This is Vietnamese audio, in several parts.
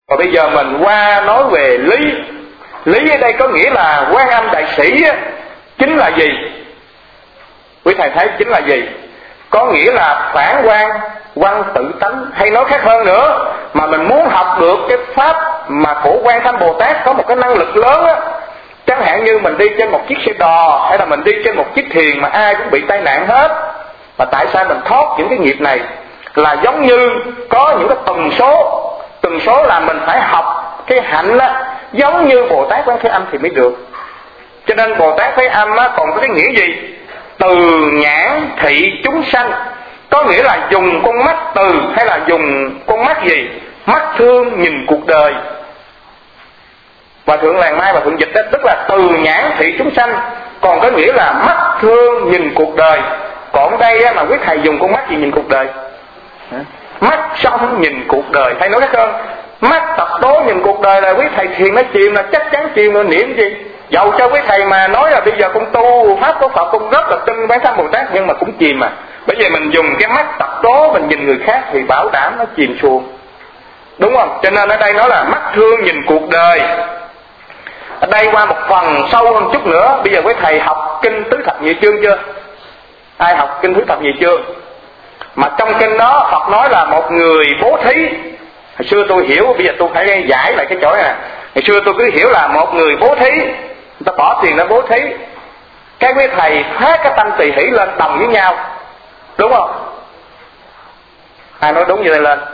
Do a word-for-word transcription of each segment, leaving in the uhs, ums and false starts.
Và bây giờ mình qua nói về lý. Lý ở đây có nghĩa là Quan Âm Đại Sĩ á, chính là gì? Quý thầy thấy chính là gì? Có nghĩa là phản quan, văn tự tánh. Hay nói khác hơn nữa, mà mình muốn học được cái pháp mà của Quan Thanh Bồ Tát có một cái năng lực lớn á, chẳng hạn như mình đi trên một chiếc xe đò, hay là mình đi trên một chiếc thuyền mà ai cũng bị tai nạn hết. Mà tại sao mình thoát những cái nghiệp này? Là giống như có những cái tần số. Tần số là mình phải học cái hạnh á, giống như Bồ Tát Quán Thế Âm thì mới được. Cho nên Bồ Tát Thế Âm á, còn có cái nghĩa gì? Từ nhãn thị chúng sanh. Có nghĩa là dùng con mắt từ, hay là dùng con mắt gì? Mắt thương nhìn cuộc đời. Và Thượng Làng Mai và Thượng Dịch đó, tức là từ nhãn thị chúng sanh, còn có nghĩa là mắt thương nhìn cuộc đời. Còn đây á, mà quý thầy dùng con mắt gì nhìn cuộc đời? Mắt sống nhìn cuộc đời. Hay nói khác hơn, mắt tập đố nhìn cuộc đời là quý thầy thiền nó chìm, là chắc chắn chìm rồi niệm gì. Dầu cho quý thầy mà nói là bây giờ con tu pháp của Phật, con rất là tin Quán Thanh Bồ Tát, nhưng mà cũng chìm mà. Bởi vì mình dùng cái mắt tập đố mình nhìn người khác thì bảo đảm nó chìm xuống, đúng không? Cho nên ở đây nói là mắt thương nhìn cuộc đời. Ở đây qua một phần sâu hơn chút nữa. Bây giờ quý thầy học kinh Tứ Thập Nhị Chương chưa? Ai học kinh Tứ Thập Nhị Chương? Mà trong kinh đó Phật nói là một người bố thí. Hồi xưa tôi hiểu, bây giờ tôi phải giải lại cái chỗ này. Hồi xưa tôi cứ hiểu là một người bố thí, người ta bỏ tiền ra bố thí, cái quý thầy phát cái tâm tỳ hỷ lên đồng với nhau, đúng không? Ai nói đúng như vậy lên?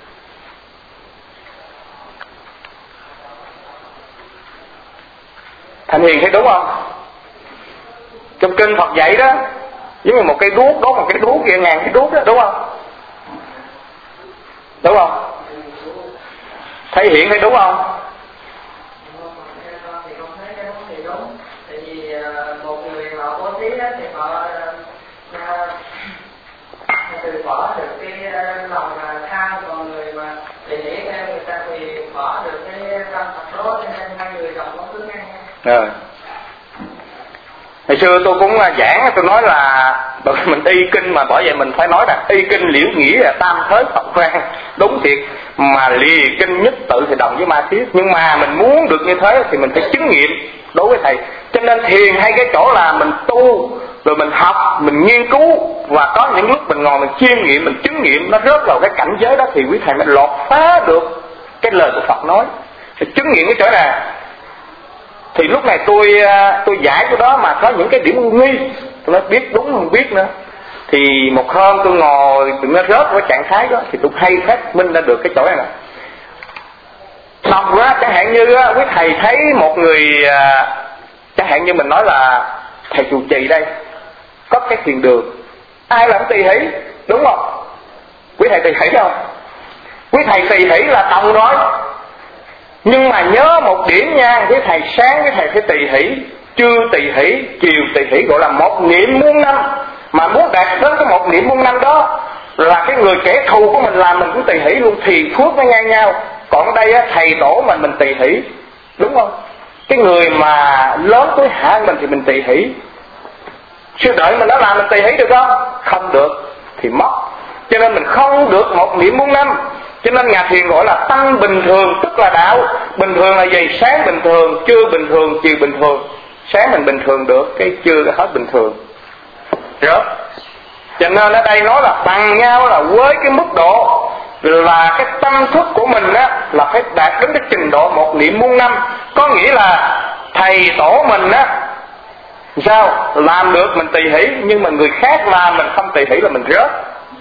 Thành Hiền thấy đúng không? Trong kinh Phật dạy đó, giống như một cây đuốc, đốt một cây đuốc kia ngàn cái đuốc đó, đúng không? Đúng không? Thấy Hiện thấy đúng không? Một người họ bố thí đó thì họ từ bỏ được cái lòng tham, còn người mà để nghĩ theo người ta thì bỏ được cái tâm Phật đố, cho nên hai người đồng có cứ ngang. Rồi. Hồi xưa tôi cũng giảng, tôi nói là mình y kinh, mà bởi vậy mình phải nói là y kinh liễu nghĩa là tam thới Phật vang, đúng thiệt. Mà lìa kinh nhất tự thì đồng với ma thiết. Nhưng mà mình muốn được như thế thì mình phải chứng nghiệm đối với thầy. Cho nên thiền hay cái chỗ là mình tu, rồi mình học, mình nghiên cứu, và có những lúc mình ngồi mình chiêm nghiệm, mình chứng nghiệm nó rớt vào cái cảnh giới đó, thì quý thầy mới lọt phá được cái lời của Phật nói. Thì chứng nghiệm cái chỗ này. Thì lúc này tôi tôi giải cái đó mà có những cái điểm nghi, tôi nói biết đúng không biết nữa. Thì một hôm tôi ngồi, tôi nó rớt vào trạng thái đó, thì tôi hay phát minh ra được cái chỗ này nè. Đọc ra chẳng hạn như quý thầy thấy một người, chẳng hạn như mình nói là thầy trụ trì đây, có cái thiền đường, ai làm tỳ hỷ, đúng không? Quý thầy tỳ hỷ không? Quý thầy tỳ hỷ là đồng nói. Nhưng mà nhớ một điểm nha, quý thầy sáng quý thầy phải tỳ hỷ, trưa tỳ hỷ, chiều tỳ hỷ, gọi là một niệm muôn năm. Mà muốn đạt đến cái một niệm muôn năm đó là cái người kẻ thù của mình làm mình cũng tỳ hỷ luôn, thì phước nó ngang nhau. Còn ở đây á, thầy tổ mình mình tỳ hỷ, đúng không? Cái người mà lớn tuổi hạ mình thì mình tỳ hỷ. Sư đợi mình nó làm mình tỳ hỷ được không? Không được thì mất. Cho nên mình không được một niệm muôn năm. Cho nên nhà thiền gọi là tăng bình thường, tức là đạo. Bình thường là gì? Sáng bình thường, trưa bình thường, chiều bình thường. Sáng mình bình thường được, cái trưa là hết bình thường. Rồi. Cho nên ở đây nói là bằng nhau, là với cái mức độ là cái tâm thức của mình á, là phải đạt đến cái trình độ một niệm muôn năm. Có nghĩa là thầy tổ mình á, sao? Làm được mình tỳ hỷ, nhưng mà người khác làm mình không tỳ hỷ là mình rớt.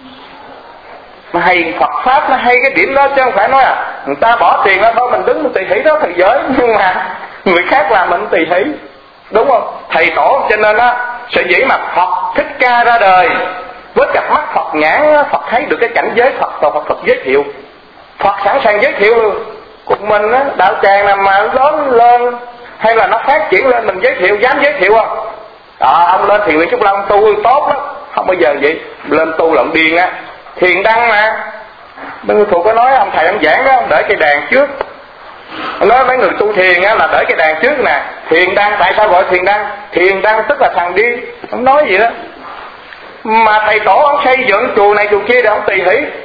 Mà hay Phật Pháp nó hay cái điểm đó, chứ không phải nói à người ta bỏ tiền đó thôi mình đứng mình tỳ hỷ đó thầy giới, nhưng mà người khác làm mình tỳ hỷ, đúng không? Thầy tổ cho nên á, sở dĩ mà Phật Thích Ca ra đời với cặp mắt Phật nhãn, Phật thấy được cái cảnh giới Phật, và Phật, Phật giới thiệu. Phật sẵn sàng giới thiệu luôn. Cuộc mình á, đạo tràng nào mà lớn lên hay là nó phát triển lên, mình giới thiệu, dám giới thiệu không? Đó, ông lên thiền viện Trúc Lâm tu tốt lắm, không bao giờ vậy. Lên tu là ông điên á. Thiền đăng mà, mấy người thuộc có nói ông thầy ông giảng đó, ông để cây đàn trước. Ông nói mấy người tu thiền á là để cây đàn trước nè. Thiền đăng, tại sao gọi thiền đăng? Thiền đăng tức là thằng điên. Ông nói gì đó. Mà thầy tổ ông xây dựng chùa này chùa kia để ông tỳ hỷ,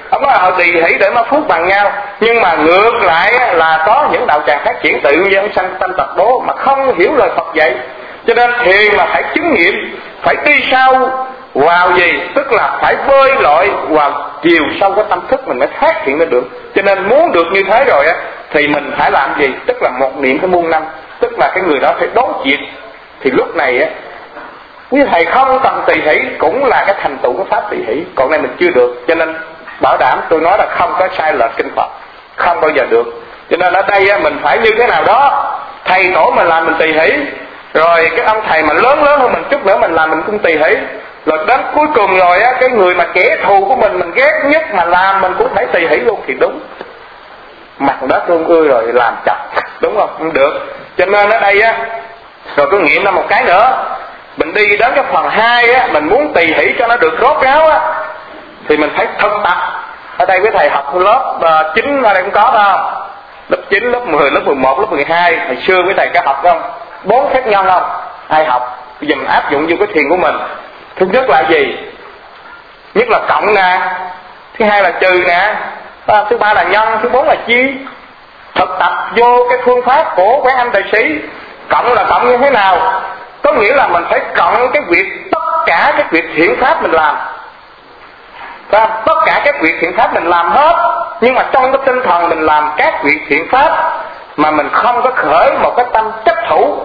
Ông nói họ tỳ hỷ để mà phước bằng nhau. Nhưng mà ngược lại là có những đạo tràng phát triển tự nhiên ông sanh tâm tập đố mà không hiểu lời Phật dạy. Cho nên thiền mà phải chứng nghiệm, phải đi sâu vào gì, tức là phải bơi lội vào chiều sâu của tâm thức mình mới phát hiện ra được. Cho nên muốn được như thế rồi á thì mình phải làm gì? Tức là một niệm phải muôn năm, tức là cái người đó phải đối diện. Thì lúc này á quý thầy không cần tỳ hỷ cũng là cái thành tựu của pháp tỳ hỷ, còn này mình chưa được. Cho nên bảo đảm tôi nói là không có sai lệch kinh Phật, không bao giờ được. Cho nên ở đây á, mình phải như thế nào đó, thầy tổ mình làm mình tỳ hỷ, rồi cái ông thầy mà lớn lớn hơn mình chút nữa mình làm mình cũng tỳ hỷ, rồi đến cuối cùng rồi á cái người mà kẻ thù của mình mình ghét nhất mà làm mình cũng phải tỳ hỷ luôn thì đúng. Mặt đất tương ươi rồi làm chặt, đúng không? Không được. Cho nên ở đây á, rồi tôi nghiệm ra một cái nữa, mình đi đến cái phần hai á, mình muốn tỳ hỷ cho nó được rốt ráo á thì mình phải thực tập. Ở đây với thầy học lớp uh, chín ở đây cũng có đó, lớp chín, lớp mười, lớp mười một, lớp mười hai. Hồi xưa với thầy có học không? Bốn phép nhân không? Ai học? Bây giờ mình áp dụng vô cái thiền của mình. Thứ nhất là gì? Nhất là cộng nè, thứ hai là trừ nè, thứ ba là nhân, thứ bốn là chia. Thực tập vô cái phương pháp của Quán Âm Đại Sĩ. Cộng là cộng như thế nào? Có nghĩa là mình phải cộng cái việc, tất cả các việc thiện pháp mình làm, tất cả các việc thiện pháp mình làm hết, nhưng mà trong cái tinh thần mình làm các việc thiện pháp mà mình không có khởi một cái tâm chấp thủ.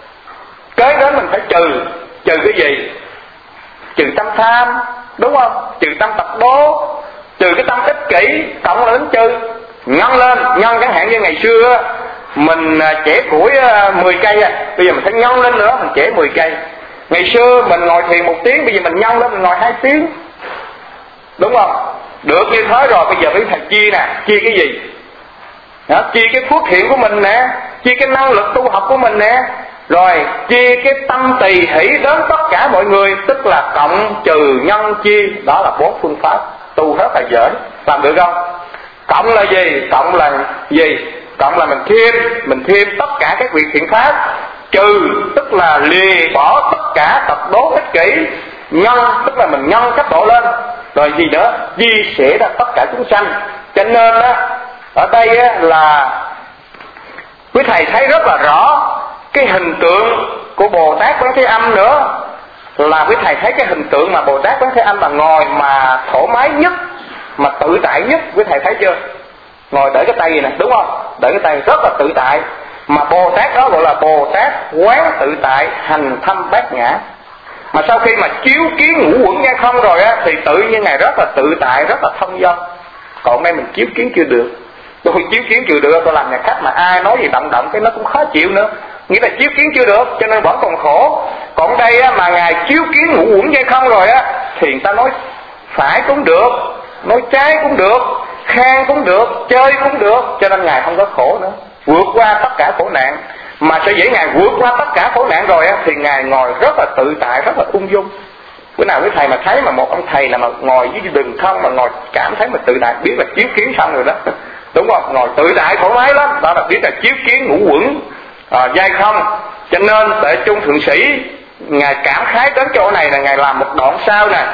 Kế đến mình phải trừ. Trừ cái gì? Trừ tâm tham, đúng không? Trừ tâm tập đố, trừ cái tâm ích kỷ, cộng là đến trừ. Nhân lên, nhân chẳng hạn như ngày xưa mình chẻ củi mười cây, bây giờ mình phải nhân lên nữa, mình chẻ mười cây. Ngày xưa mình ngồi thiền một tiếng, bây giờ mình nhân lên mình ngồi hai tiếng, đúng không? Được như thế rồi, bây giờ phải thầy chia nè. Chia cái gì? Đó, chia cái phước thiện của mình nè, chia cái năng lực tu học của mình nè, rồi chia cái tâm tỳ hỷ đến tất cả mọi người, tức là cộng, trừ, nhân, chia. Đó là bốn phương pháp tu rất là dễ. Làm được không? Cộng là gì? Cộng là gì? Cộng là mình thêm, mình thêm tất cả các việc thiện pháp. Trừ tức là lìa bỏ tất cả tập đố ích kỷ. Nhân tức là mình nhân cấp độ lên. Rồi gì nữa? Di sẻ ra tất cả chúng sanh. Cho nên á, ở đây á, là quý thầy thấy rất là rõ cái hình tượng của Bồ Tát Quán Thế Âm nữa. Là quý thầy thấy cái hình tượng mà Bồ Tát Quán Thế Âm là ngồi mà thoải mái nhất, mà tự tại nhất. Quý thầy thấy chưa? Ngồi để cái tay gì nè, đúng không? Để cái tay rất là tự tại. Mà Bồ Tát đó gọi là Bồ Tát quán tự tại, hành thâm bát nhã. Mà sau khi mà chiếu kiến ngũ uẩn ngay không rồi á, thì tự nhiên Ngài rất là tự tại, rất là thông dong. Còn nay mình chiếu kiến chưa được. Tôi chiếu kiến chưa được, tôi làm nhà khách mà ai nói gì động động cái nó cũng khó chịu nữa. Nghĩa là chiếu kiến chưa được, cho nên vẫn còn khổ. Còn đây á, mà Ngài chiếu kiến ngũ uẩn ngay không rồi á, thì người ta nói phải cũng được, nói trái cũng được, khen cũng được, chơi cũng được. Cho nên Ngài không có khổ nữa, vượt qua tất cả khổ nạn. Mà sẽ dễ Ngài vượt qua tất cả khổ nạn rồi á, thì Ngài ngồi rất là tự tại, rất là ung dung. Bữa nào với thầy mà thấy mà một ông thầy nào mà ngồi dưới đường không mà ngồi cảm thấy mà tự tại, biết là chiếu kiến xong rồi đó. Đúng không? Ngồi tự tại thoải mái lắm, đó là biết là chiếu kiến ngũ uẩn à, dai không. Cho nên Tệ Trung Thượng Sĩ Ngài cảm khái đến chỗ này là Ngài làm một đoạn sau nè: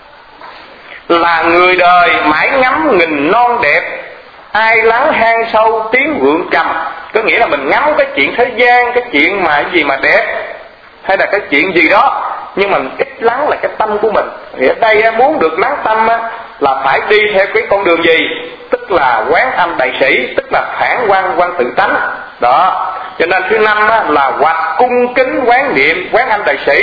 là người đời mãi ngắm nghìn non đẹp, ai lắng hang sâu tiếng vượng trầm. Có nghĩa là mình ngắm cái chuyện thế gian, cái chuyện mà cái gì mà đẹp, hay là cái chuyện gì đó, nhưng mà ít lắng là cái tâm của mình. Thì ở đây muốn được lắng tâm là phải đi theo cái con đường gì? Tức là Quán Âm Đại Sĩ, tức là phản quan quan tự tánh. Đó. Cho nên thứ năm là hoặc cung kính quán niệm Quán Âm Đại Sĩ.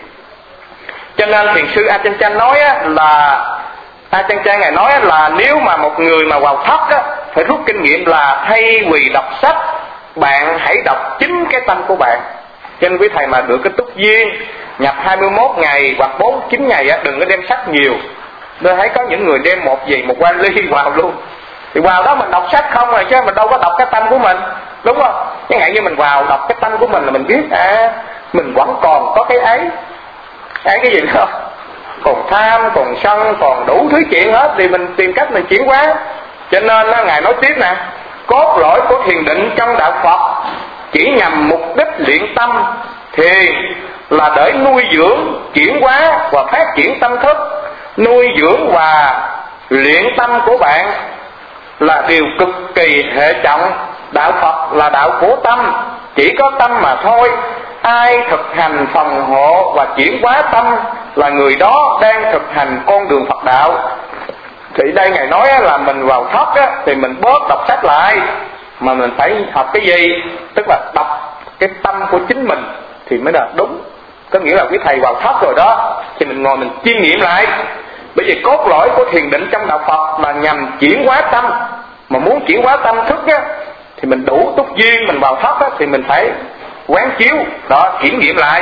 Cho nên thiền sư A Chan Chan nói là A Chan Chan Ngài nói là nếu mà một người mà vào thất á, phải rút kinh nghiệm là thay vì đọc sách, bạn hãy đọc chính cái tâm của bạn. Cho nên quý thầy mà được cái túc duyên nhập hai mươi mốt ngày hoặc bốn mươi chín ngày á, đừng có đem sách nhiều. Tôi thấy có những người đem một gì một vali vào luôn. Thì vào đó mình đọc sách không rồi chứ mình đâu có đọc cái tâm của mình, đúng không? Chẳng hạn như mình vào đọc cái tâm của mình là mình biết à mình vẫn còn có cái ấy, ấy cái gì nữa, còn tham, còn sân, còn đủ thứ chuyện hết, thì mình tìm cách mình chuyển hóa. Cho nên Ngài nói tiếp nè: cốt lõi của thiền định trong đạo Phật chỉ nhằm mục đích luyện tâm. Thiền là để nuôi dưỡng, chuyển hóa và phát triển tâm thức, nuôi dưỡng và luyện tâm của bạn là điều cực kỳ hệ trọng. Đạo Phật là đạo của tâm, chỉ có tâm mà thôi. Ai thực hành phòng hộ và chuyển hóa tâm là người đó đang thực hành con đường Phật đạo. Thì đây Ngài nói là mình vào thất thì mình bớt đọc sách lại, mà mình phải học cái gì? Tức là đọc cái tâm của chính mình thì mới là đúng. Có nghĩa là quý thầy vào thất rồi đó, thì mình ngồi mình chiêm nghiệm lại. Bởi vì cốt lõi của thiền định trong đạo Phật là nhằm chuyển hóa tâm. Mà muốn chuyển hóa tâm thức á, thì mình đủ túc duyên, mình vào thất á, thì mình phải quán chiếu đó, kiểm nghiệm lại.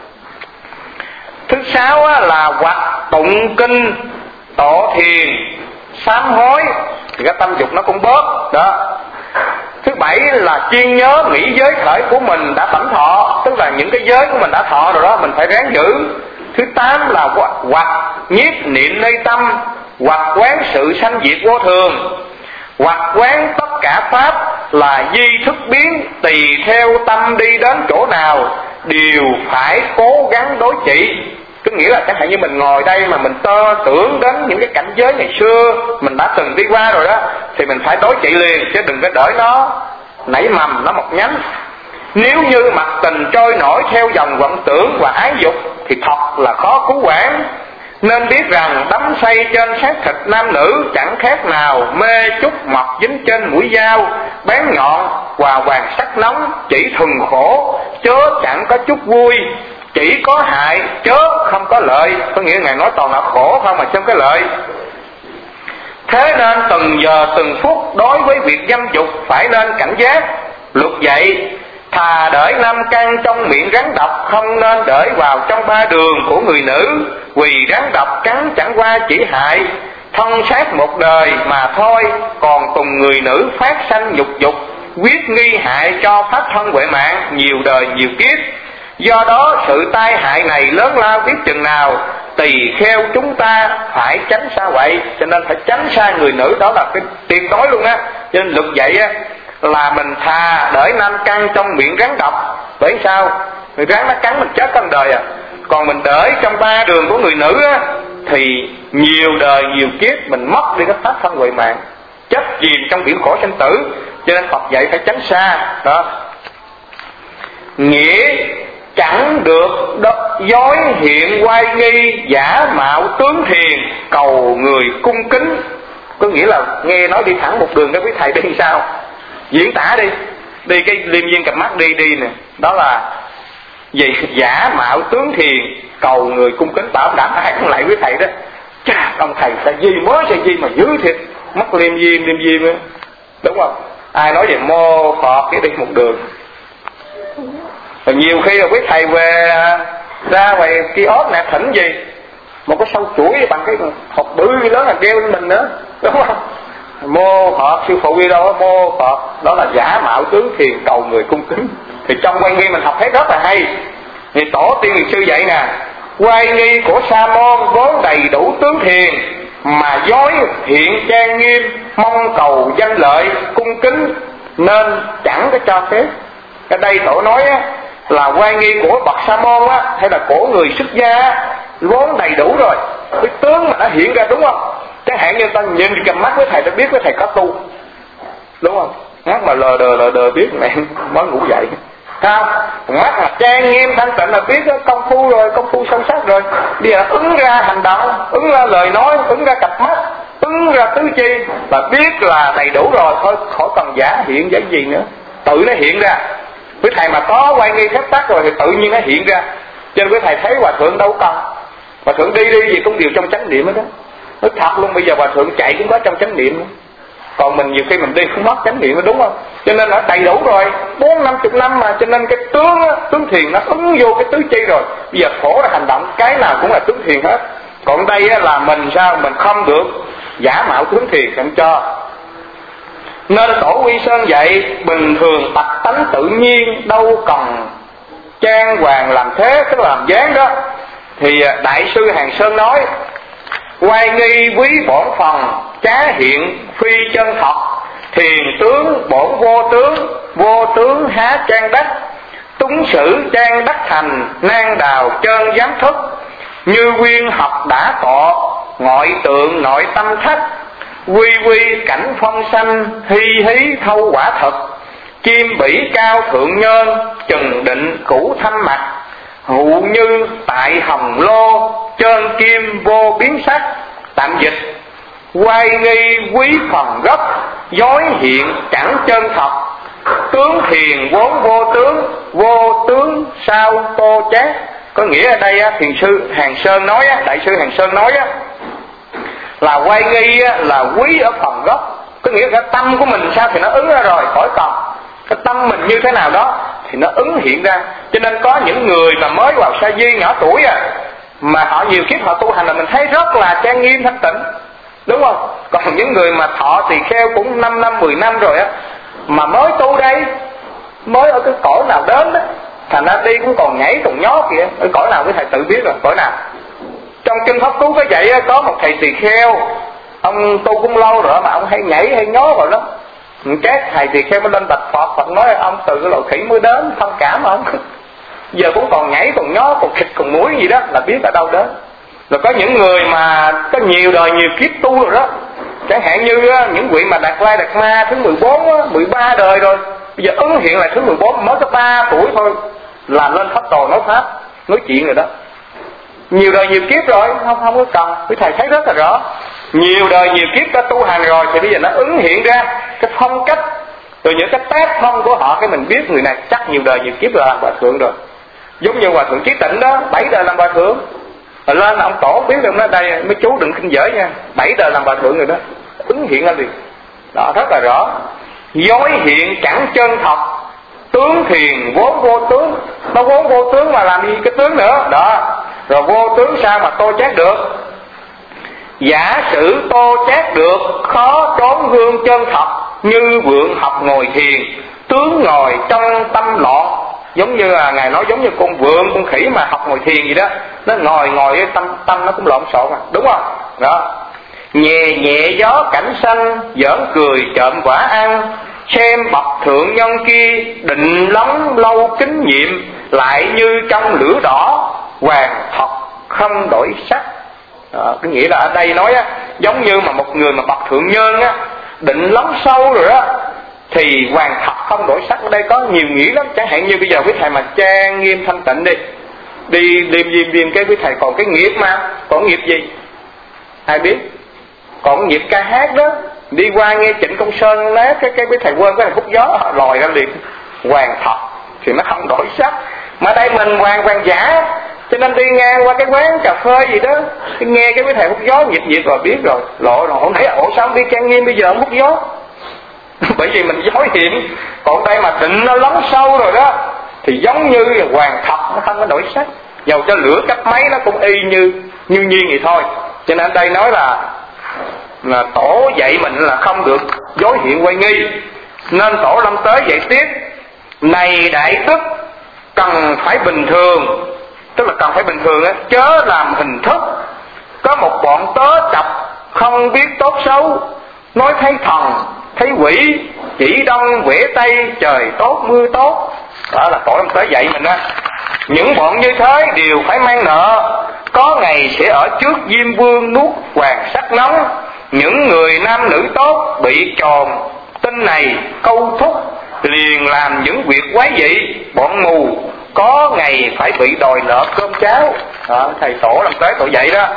Thứ sáu á, là hoặc tụng kinh, tọa thiền, sám hối, thì cái tâm dục nó cũng bớt đó. Thứ bảy là chuyên nhớ nghĩ giới khởi của mình đã tẩm thọ, tức là những cái giới của mình đã thọ rồi đó, mình phải ráng giữ. Thứ tám là hoặc nhiếp niệm nơi tâm, hoặc quán sự sanh diệt vô thường, hoặc quán tất cả pháp là di thức biến, tùy theo tâm đi đến chỗ nào đều phải cố gắng đối trị. Có nghĩa là chẳng hạn như mình ngồi đây mà mình tơ tưởng đến những cái cảnh giới ngày xưa mình đã từng đi qua rồi đó, thì mình phải đối trị liền, chứ đừng có đợi nó nảy mầm, nó mọc nhánh. Nếu như mặc tình trôi nổi theo dòng vọng tưởng và ái dục thì thật là khó cứu quản. Nên biết rằng đắm say trên xác thịt nam nữ chẳng khác nào mê chút mật dính trên mũi dao, bén nhọn và hoàng sắc nóng, chỉ thuần khổ chớ chẳng có chút vui, chỉ có hại chớ không có lợi. Có nghĩa Ngài nói toàn là khổ không mà không có lợi. Thế nên từng giờ từng phút đối với việc dâm dục phải nên cảnh giác. Luật dạy thà đợi năm căn trong miệng rắn độc, không nên đợi vào trong ba đường của người nữ, vì rắn độc cắn chẳng qua chỉ hại thân xác một đời mà thôi, còn cùng người nữ phát sanh nhục dục, quyết nghi hại cho pháp thân huệ mạng nhiều đời nhiều kiếp. Do đó sự tai hại này lớn lao biết chừng nào, tùy theo chúng ta phải tránh xa vậy. Cho nên phải tránh xa người nữ, đó là cái tuyệt đối luôn á. Cho nên luật dạy á là mình thà đợi năm căn trong miệng rắn độc. Bởi sao? Người rắn nó cắn mình chết trong đời à. Còn mình đợi trong ba đường của người nữ á, thì nhiều đời nhiều kiếp mình mất đi cái pháp thân huệ mạng, chấp chìm trong biển khổ sinh tử. Cho nên Phật dạy phải tránh xa đó. Nghĩa chẳng được dối hiện oai nghi, giả mạo tướng thiền, cầu người cung kính. Có nghĩa là nghe nói đi thẳng một đường, các quý thầy đi sao diễn tả đi, đi cái liêm viên cặp mắt đi đi nè, đó là gì? Giả mạo tướng thiền, cầu người cung kính. Bảo đảm ai cũng lại quý thầy đó. Chà, ông thầy sao gì mới sao gì mà dữ thiệt, mắt liêm viên liêm viên á, đúng không? Ai nói về mô Phật cái đi một đường. Rồi nhiều khi là quý thầy về ra ngoài kia ốp nè, thỉnh gì một cái sâu chuỗi bằng cái hộp bự lớn là đeo lên mình nữa, đúng không? Mô Phật, sư phụ đi đâu mô Phật, đó là giả mạo tướng thiền, cầu người cung kính. Thì trong Oai Nghi mình học thấy rất là hay. Thì tổ tiên người sư dạy nè, Oai Nghi của Sa môn vốn đầy đủ tướng thiền, mà dối hiện trang nghiêm, mong cầu danh lợi cung kính, nên chẳng có cho phép. Ở đây tổ nói á, là Oai Nghi của bậc Sa môn á, hay là của người xuất gia á, vốn đầy đủ rồi, cái tướng mà nó hiện ra, đúng không? Chẳng hạn như ta nhìn cầm mắt với thầy ta biết với thầy có tu, đúng không? Mắt mà lờ đờ lờ đờ biết mẹ mới ngủ dậy, không? Mắt mà trang nghiêm thanh tịnh là biết công phu rồi, công phu sâu sắc rồi. Bây giờ ứng ra hành động, ứng ra lời nói, ứng ra cặp mắt, ứng ra tứ chi, và biết là đầy đủ rồi, thôi khỏi cần giả hiện giả gì nữa, tự nó hiện ra. Với thầy mà có Oai Nghi phép tắc rồi thì tự nhiên nó hiện ra. Cho nên với thầy thấy hòa thượng đâu cần, hòa thượng đi đi gì cũng đều trong chánh niệm hết đó. Nói thật luôn, bây giờ hòa thượng chạy cũng có trong chánh niệm nữa. Còn mình nhiều khi mình đi cũng mất chánh niệm, đúng không? Cho nên nó đầy đủ rồi, bốn năm chục năm mà, cho nên cái tướng á, tướng thiền nó ứng vô cái tứ chi rồi. Bây giờ khổ là hành động, cái nào cũng là tướng thiền hết. Còn đây á, là mình sao? Mình không được giả mạo tướng thiền, không cho. Nên Tổ Quy Sơn dạy bình thường tập tánh tự nhiên, đâu cần trang hoàng làm thế, tức là làm dáng đó. Thì Đại sư Hàng Sơn nói, Oai Nghi quý bổn phần, trá hiện phi chân thật, thiền tướng bổn vô tướng, vô tướng há trang đắc, túng sử trang đắc thành, nan đào trơn giám thức, như quyên học đã tọ, ngoại tượng nội tâm thất, quy quy cảnh phong sanh, hi hí thâu quả thực. Chim bỉ cao thượng nhân, trần định cũ thanh mặt. Hụ như tại hồng lô, trơn kim vô biến sắc. Tạm dịch: quay nghi quý phần gốc, dối hiện chẳng chân thật. Tướng thiền vốn vô tướng, vô tướng sao tô chát. Có nghĩa ở đây thiền sư Hàng Sơn nói, đại sư Hàng Sơn nói là quay nghi là quý ở phần gốc. Có nghĩa cái tâm của mình sao thì nó ứng ra rồi, khỏi cần cái tâm mình như thế nào đó thì nó ứng hiện ra. Cho nên có những người mà mới vào sa di nhỏ tuổi à, mà họ nhiều kiếp họ tu hành là mình thấy rất là trang nghiêm thanh tịnh, đúng không? Còn những người mà thọ tỳ kheo cũng năm năm mười năm rồi á, mà mới tu đây, mới ở cái cõi nào đến đó, thành ra đi cũng còn nhảy còn nhó kìa. Ở cõi nào cái thầy tự biết rồi, cõi nào. Trong kinh Pháp Cú có vậy, có một thầy tỳ kheo, ông tu cũng lâu rồi mà ông hay nhảy hay nhó rồi lắm. Các thầy tỳ kheo mới lên bạch Phật, Phật nói ông từ cái lò khỉ mới đến, thông cảm mà ông giờ cũng còn nhảy còn nhó còn khịt còn muối gì đó là biết ở đâu đến. Rồi có những người mà có nhiều đời nhiều kiếp tu rồi đó, chẳng hạn như những vị mà Đạt Lai Đạt Ma thứ mười bốn, mười ba đời rồi, bây giờ ứng hiện lại thứ mười bốn, mới có ba tuổi thôi làm lên pháp đồ nói pháp nói chuyện rồi đó. Nhiều đời nhiều kiếp rồi, không không có cần. Quý thầy thấy rất là rõ, nhiều đời nhiều kiếp đã tu hành rồi thì bây giờ nó ứng hiện ra cái phong cách, từ những cái tác phong của họ, cái mình biết người này chắc nhiều đời nhiều kiếp rồi làm hòa thượng rồi. Giống như hòa thượng Trí Tịnh đó, bảy đời làm hòa thượng rồi lên ông tổ biết được nó đây mấy chú đừng kinh dở nha, bảy đời làm hòa thượng rồi đó, ứng hiện ra liền đó, rất là rõ. Dối hiện chẳng chân thật, tướng thiền vốn vô tướng. Nó vốn vô tướng mà làm gì cái tướng nữa đó. Rồi vô tướng sao mà tô chát được? Giả sử tô chát được, khó trốn hương chân thật. Như vượng học ngồi thiền, tướng ngồi trong tâm loạn. Giống như là ngài nói giống như con vượng, con khỉ mà học ngồi thiền gì đó, nó ngồi ngồi cái tâm tâm nó cũng lộn xộn à, đúng không? Đó. Nhẹ nhẹ gió cảnh xanh, giỡn cười trộm quả ăn. Xem bậc thượng nhân kia, định lóng lâu kính nhiệm. Lại như trong lửa đỏ, hoàng thật không đổi sắc. Đó, cái nghĩa là ở đây nói á, giống như mà một người mà bậc thượng nhân á, định lóng sâu rồi á, thì hoàng thật không đổi sắc. Ở đây có nhiều nghĩa lắm. Chẳng hạn như bây giờ quý thầy mà trang nghiêm thanh tịnh đi, đi đêm đêm đêm cái quý thầy còn cái nghiệp mà, còn nghiệp gì ai biết? Còn nghiệp ca hát đó, đi qua nghe Trịnh Công Sơn nói cái cái quý thầy quên cái này hút gió lòi ra liền. Hoàng thật thì nó không đổi sắc, mà đây mình hoàng hoàng giả. Cho nên đi ngang qua cái quán cà phê gì đó, nghe cái quý thầy hút gió nhiệt nhiệt rồi biết rồi, lộ rồi. Hồi nãy ổ sao đi trang nghiêm bây giờ không hút gió? Bởi vì mình dối hiện. Còn đây mà định nó lóng sâu rồi đó, thì giống như là hoàng thật, nó không có đổi sắc. Dầu cho lửa cấp mấy nó cũng y như như nhiên vậy thôi. Cho nên đây nói là là tổ dạy mình là không được dối hiện quay nghi. Nên tổ Lâm Tế dạy tiếp: này đại đức, cần phải bình thường, tức là cần phải bình thường á, chớ làm hình thức. Có một bọn tớ chập không biết tốt xấu, nói thấy thần thấy quỷ, chỉ đông quẻ tây, trời tốt mưa tốt. Đó là tổ Lâm Tế dạy mình á. Những bọn như thế đều phải mang nợ, có ngày sẽ ở trước Diêm Vương nuốt hoàng sắc nóng. Những người nam nữ tốt bị tròn tin này câu thúc, liền làm những việc quái dị. Bọn mù có ngày phải bị đòi nợ cơm cháo. Đó, thầy tổ Lâm Tế tổ dạy đó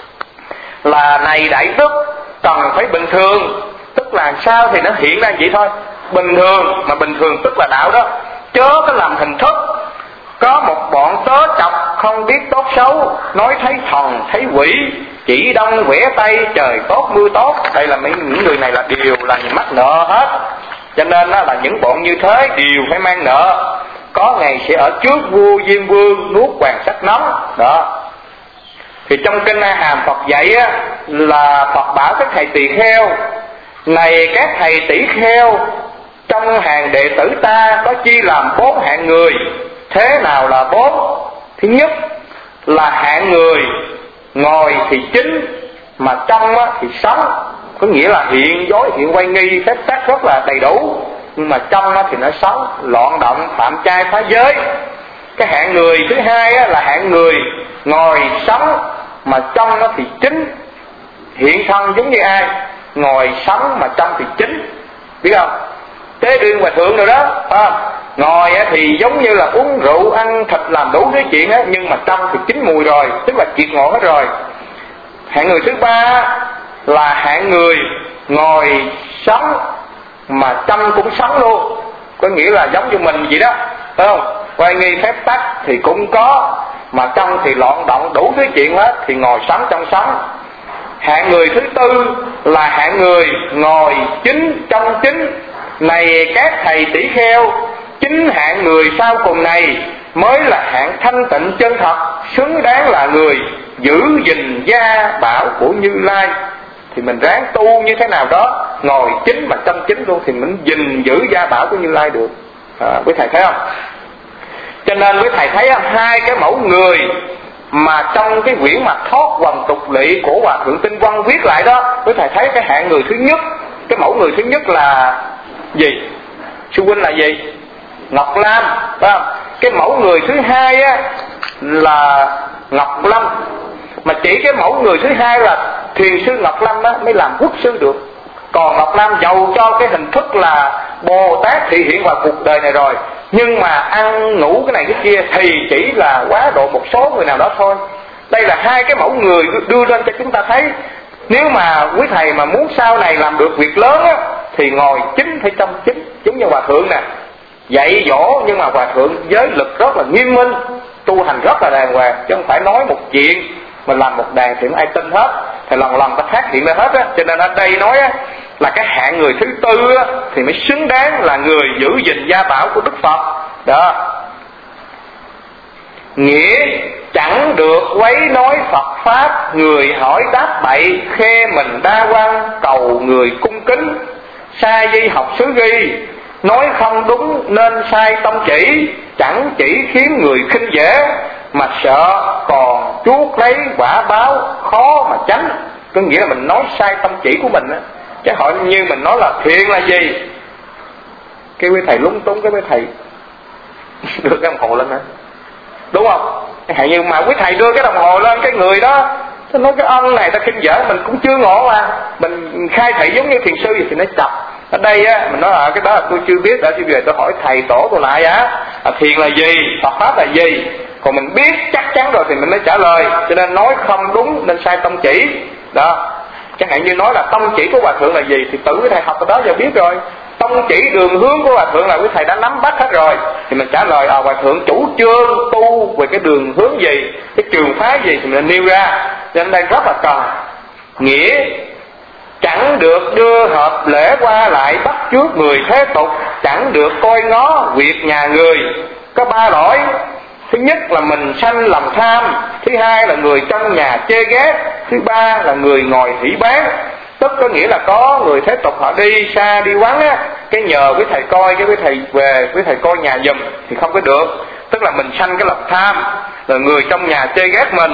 là này đại đức, cần phải bình thường. Tức là sao thì nó hiện ra vậy thôi, bình thường. Mà bình thường tức là đạo đó, chớ có làm hình thức. Có một bọn tớ chọc không biết tốt xấu, nói thấy thần thấy quỷ, chỉ đông quẻ tây, trời tốt mưa tốt. Đây là mấy những người này là đều là mắc nợ hết. Cho nên đó, là những bọn như thế đều phải mang nợ, có ngày sẽ ở trước vua Diêm Vương nuốt hoàng sắc nóng. Đó. Thì trong kinh A Hàm Phật dạy á, là Phật bảo các thầy tỳ kheo: này các thầy tỷ kheo, trong hàng đệ tử ta có chia làm bốn hạng người. Thế nào là bốn? Thứ nhất là hạng người ngồi thì chính, mà trong á, thì sống. Có nghĩa là hiện dối hiện quay nghi phép tắc rất là đầy đủ, nhưng mà trong á, thì nó sống loạn động phạm trai phá giới. Cái hạng người thứ hai á, là hạng người ngồi sống mà trong á, thì chính, hiện thân giống như ai, ngồi sống mà trong thì chín, biết không? Tế Đương Hòa Thượng rồi đó, à, ngồi thì giống như là uống rượu ăn thịt làm đủ thứ chuyện á, nhưng mà trong thì chín mùi rồi, tức là kiệt ngộ hết rồi. Hạng người thứ ba là hạng người ngồi sống mà trong cũng sống luôn, có nghĩa là giống như mình vậy đó, phải không? Quay nghi phép tắc thì cũng có, mà trong thì loạn động đủ thứ chuyện hết, thì ngồi sống trong sống. Hạng người thứ tư là hạng người ngồi chính trong chính. Này các thầy tỷ kheo, chính hạng người sau cùng này mới là hạng thanh tịnh chân thật, xứng đáng là người giữ gìn gia bảo của Như Lai. Thì mình ráng tu như thế nào đó, ngồi chính mà trong chính luôn, thì mình gìn giữ gia bảo của Như Lai được. À, quý thầy thấy không? Cho nên quý thầy thấy hai cái mẫu người mà trong cái quyển Mạt Thoát Hoằng Tục Lỵ của Hòa Thượng Tinh Văn viết lại đó, quý thầy thấy cái hạng người thứ nhất, cái mẫu người thứ nhất là gì? Sư huynh là gì? Ngọc Lam, phải không? Cái mẫu người thứ hai á là Ngọc Lâm. Mà chỉ cái mẫu người thứ hai là thiền sư Ngọc Lâm á mới làm quốc sư được. Còn Ngọc Lam giàu cho cái hình thức là Bồ Tát thị hiện vào cuộc đời này rồi, nhưng mà ăn ngủ cái này cái kia thì chỉ là quá độ một số người nào đó thôi. Đây là hai cái mẫu người đưa lên cho chúng ta thấy. Nếu mà quý thầy mà muốn sau này làm được việc lớn á, thì ngồi chính phải trong chính. Giống như Hòa Thượng nè, dạy dỗ nhưng mà Hòa Thượng giới lực rất là nghiêm minh, tu hành rất là đàng hoàng, chứ không phải nói một chuyện mình làm một đàn thì không ai tin hết, thì lần lần ta phát hiện ra hết á. Cho nên ở đây nói á, là cái hạng người thứ tư á, thì mới xứng đáng là người giữ gìn gia bảo của Đức Phật đó. Nghĩa chẳng được quấy nói Phật Pháp, người hỏi đáp bậy, khe mình đa quan, cầu người cung kính. Sa di học xứ ghi, nói không đúng nên sai tông chỉ, chẳng chỉ khiến người khinh dễ, mà sợ còn chuốc lấy quả báo khó mà tránh. Có nghĩa là mình nói sai tâm chỉ của mình á, chứ hỏi như mình nói là thiện là gì, cái quý thầy lúng túng, cái quý thầy đưa cái đồng hồ lên hả, đúng không? Hay như mà quý thầy đưa cái đồng hồ lên, cái người đó tôi nói cái ông này ta khinh dở, mình cũng chưa ngộ mà mình khai thị giống như thiền sư gì thì nó chập. Ở đây á mình nói là cái đó là tôi chưa biết, đã chưa về tôi hỏi thầy tổ tôi lại á, à, thiền là gì, Phật pháp là gì. Còn mình biết chắc chắn rồi thì mình mới trả lời. Cho nên nói không đúng nên sai tông chỉ đó. Chẳng hạn như nói là tông chỉ của Hòa Thượng là gì thì tự cái thầy học ở đó giờ biết rồi. Tông chỉ đường hướng của Hòa Thượng là quý thầy đã nắm bắt hết rồi, thì mình trả lời à, Hòa Thượng chủ trương tu về cái đường hướng gì, cái trường phái gì thì mình nêu ra. Cho nên đây rất là cần. Nghĩa chẳng được đưa hợp lễ qua lại bắt chước người thế tục, chẳng được coi ngó việc nhà người. Có ba lỗi. Thứ nhất là mình sanh lòng tham, thứ hai là người trong nhà chê ghét, thứ ba là người ngồi hỉ bán. Tức có nghĩa là có người thế tục họ đi xa đi vắng á, cái nhờ quý thầy coi, cái quý thầy về quý thầy coi nhà giùm thì không có được. Tức là mình sanh cái lòng tham, là người trong nhà chê ghét mình,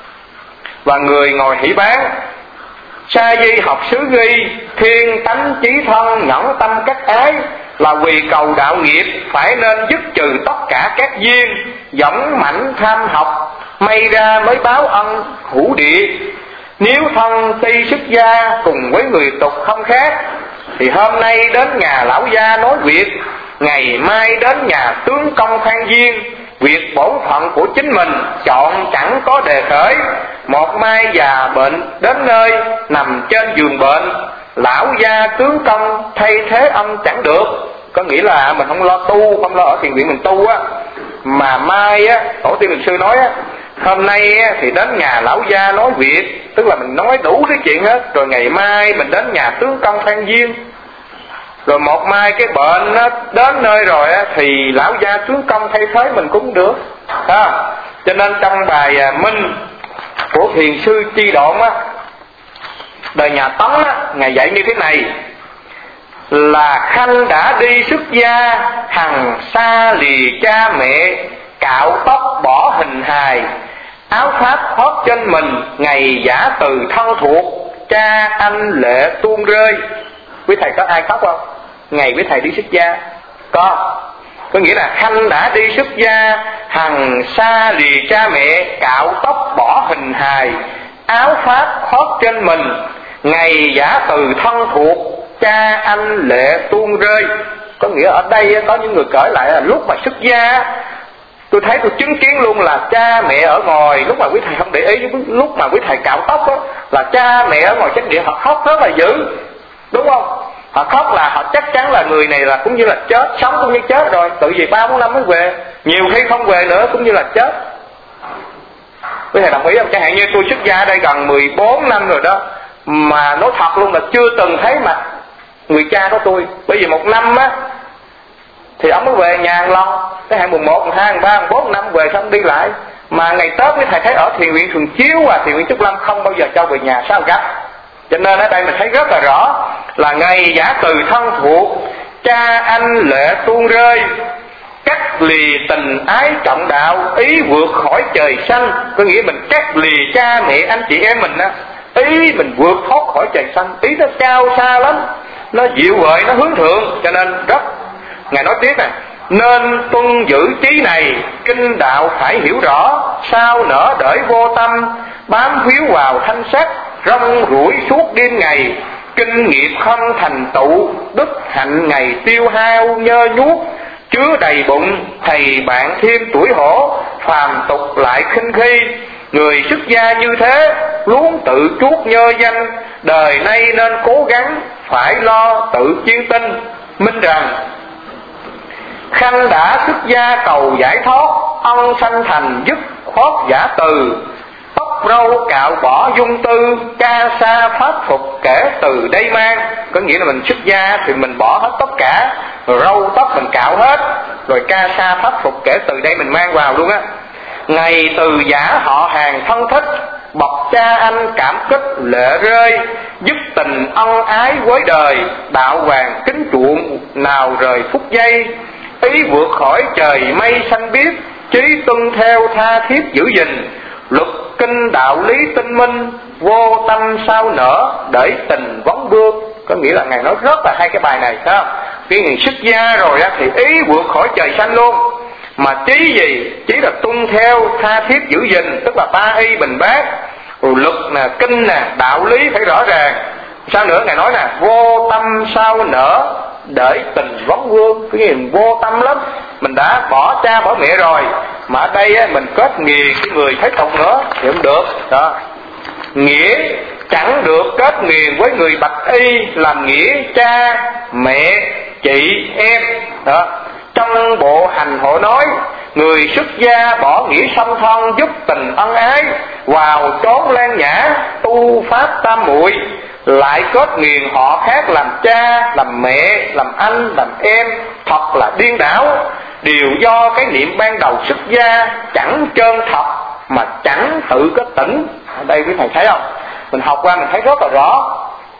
và người ngồi hỉ bán. Sa di học xứ ghi, thiên tánh chí thân nhẫn tâm các ái, là vì cầu đạo nghiệp phải nên dứt trừ tất cả các duyên, dõng mãnh tham học, may ra mới báo ân hữu địa. Nếu thân ti xuất gia cùng với người tục không khác, thì hôm nay đến nhà lão gia nói việc, ngày mai đến nhà tướng công phan duyên. Việc bổn phận của chính mình chọn chẳng có đề khởi, một mai già bệnh đến nơi nằm trên giường bệnh, lão gia tướng công thay thế ông chẳng được. Có nghĩa là mình không lo tu, không lo ở thiền viện mình tu á, mà mai á, tổ tiên mình sư nói á, hôm nay á, thì đến nhà lão gia nói việc, tức là mình nói đủ cái chuyện hết, rồi ngày mai mình đến nhà tướng công phan duyên, rồi một mai cái bệnh nó đến nơi rồi á, thì lão gia tướng công thay thế mình cũng được à. Cho nên trong bài à, Minh của thiền sư Chi Độn á, đời nhà Tấn á, ngài dạy như thế này: là khanh đã đi xuất gia, hằng xa lìa cha mẹ, cạo tóc bỏ hình hài, áo pháp khoác trên mình, ngày giả từ thân thuộc, cha anh lệ tuôn rơi. Quý thầy có ai khóc không? Ngày quý thầy đi xuất gia có. Có nghĩa là khanh đã đi xuất gia, hằng xa lìa cha mẹ, cạo tóc bỏ hình hài, áo pháp khoác trên mình, ngày giả từ thân thuộc, cha anh lệ tuôn rơi. Có nghĩa ở đây có những người kể lại là lúc mà xuất gia, tôi thấy tôi chứng kiến luôn là cha mẹ ở ngoài, lúc mà quý thầy không để ý, lúc mà quý thầy cạo tóc đó, là cha mẹ ở ngoài chánh điện họ khóc rất là dữ, đúng không? Họ khóc là họ chắc chắn là người này là cũng như là chết, sống cũng như chết rồi, tự vì ba bốn năm mới về, nhiều khi không về nữa cũng như là chết. Quý thầy đồng ý không? Chẳng hạn như tôi xuất gia ở đây gần mười bốn năm rồi đó, mà nói thật luôn là chưa từng thấy mặt người cha của tôi. Bởi vì một năm á thì ông mới về nhà một lần, cái hạn mùng một, mùng hai, mùng ba, mùng bốn, mùng năm về xong đi lại. Mà ngày Tết quý thầy thấy ở thiền viện Thường Chiếu và thiền viện Trúc Lâm không bao giờ cho về nhà, sao gặp. Cho nên ở đây mình thấy rất là rõ là ngày giả từ thân thuộc, cha anh lệ tuôn rơi, cắt lì tình ái trọng đạo, ý vượt khỏi trời xanh. Có nghĩa mình cắt lì cha mẹ anh chị em mình á, ý mình vượt thoát khỏi trời xanh. Ý nó cao xa lắm, nó dịu vợi, nó hướng thượng. Cho nên rất, Ngài nói tiếp này, nên tuân giữ trí này, kinh đạo phải hiểu rõ, sao nỡ đợi vô tâm, bám víu vào thanh sắc, rong ruổi suốt đêm ngày, kinh nghiệm không thành tựu, đức hạnh ngày tiêu hao nhơ nhuốc, chứa đầy bụng, thầy bạn thêm tuổi hổ, phàm tục lại khinh khi. Người xuất gia như thế, luôn tự chuốc nhơ danh, đời nay nên cố gắng, phải lo tự chuyên tinh. Minh rằng, khanh đã xuất gia cầu giải thoát, ân sanh thành dứt khoát giả từ, tóc râu cạo bỏ dung tư, ca sa pháp phục kể từ đây mang. Có nghĩa là mình xuất gia thì mình bỏ hết tất cả, rồi râu tóc mình cạo hết, rồi ca sa pháp phục kể từ đây mình mang vào luôn á. Ngày từ giả họ hàng thân thích, bậc cha anh cảm kích lệ rơi, giúp tình ân ái với đời, đạo hoàng kính chuộng nào rời phút giây. Ý vượt khỏi trời mây xanh biếc, trí tuân theo tha thiết giữ gìn, luật kinh đạo lý tinh minh, vô tâm sao nở để tình vấn bước. Có nghĩa là Ngài nói rất là hay cái bài này, phải không? Khi Ngài xuất gia rồi á, thì ý vượt khỏi trời xanh luôn. Mà trí gì? Trí là tuân theo tha thiết giữ gìn, tức là ba y bình bát, rồi luật nè, kinh nè, đạo lý phải rõ ràng. Sao nữa? Ngài nói nè, vô tâm sao nở để tình vấn vương. Cái gì vô tâm lắm, mình đã bỏ cha bỏ mẹ rồi, mà ở đây á, mình kết nghiền cái người thế tục nữa thì không được đó. Nghĩa chẳng được kết nghiền với người bạch y, làm nghĩa cha mẹ chị em đó. Trong bộ hành hội nói, người xuất gia bỏ nghĩa song thân, giúp tình ân ái, vào chốn lan nhã tu pháp tam muội, lại kết nghiền họ khác làm cha, làm mẹ, làm anh, làm em, thật là điên đảo. Điều do cái niệm ban đầu xuất gia chẳng trơn thật, mà chẳng tự có tỉnh. Ở đây quý thầy thấy không? Mình học qua mình thấy rất là rõ,